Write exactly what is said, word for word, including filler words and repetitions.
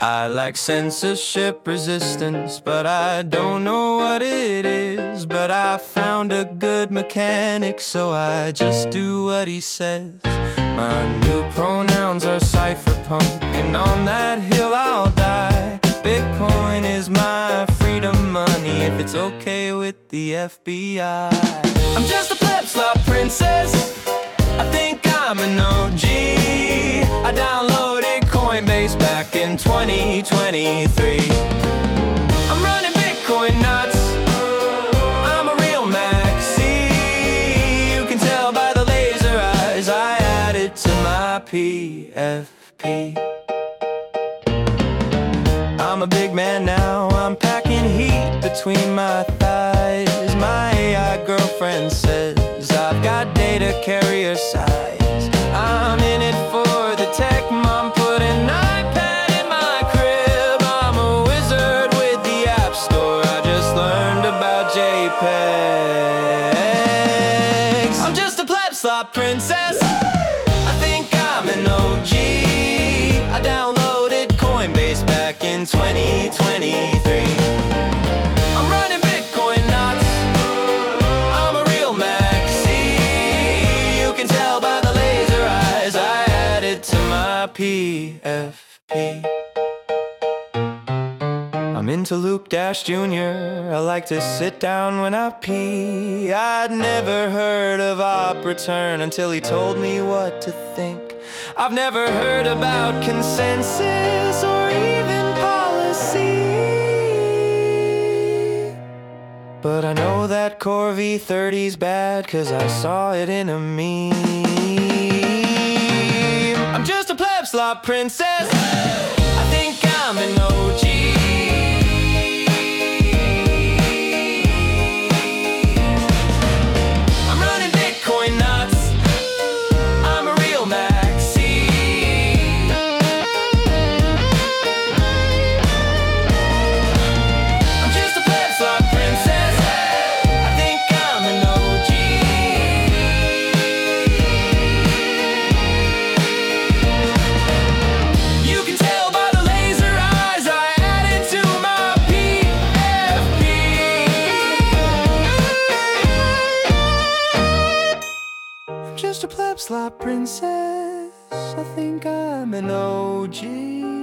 I like censorship resistance, but I don't know what it is. But I found a good mechanic, so I just do what he says. My new pronouns are cypherpunk, and on that hill I'll die. Bitcoin is my freedom money, if it's okay with the F B I. I'm just a pleb slot princess, I think I'm an O G. I downloaded Coinbase back in twenty twenty-three. I'm running Bitcoin nuts, I'm a real maxi. You can tell by the laser eyes I added to my P F P. I'm a big man now, I'm packing heat between my thighs. My A I girlfriend says I've got data carrier size. I'm in it for the tech, mom put an iPad in my crib. I'm a wizard with the App Store, I just learned about JPEGs. I'm just a pleb slot princess, I think I'm an O G. I downloaded Coinbase back in twenty twenty-three. I'm running Bitcoin nuts, I'm a real maxi. You can tell by the laser eyes I added to my P F P. I'm into Luke Dash Junior I like to sit down when I pee. I'd never heard of op return until he told me what to think. I've never heard about consensus or even policy, but I know that Core V thirty's bad, cause I saw it in a meme. I'm just a pleb slot princess, I think I'm an O G. I'm running Bitcoin nuts, I'm a real maxi. I'm just a pleb slot princess, I think I'm an O G. You can tell by the laser eyes I added to my P F P. I'm just a pleb slot princess, I think I'm an O G.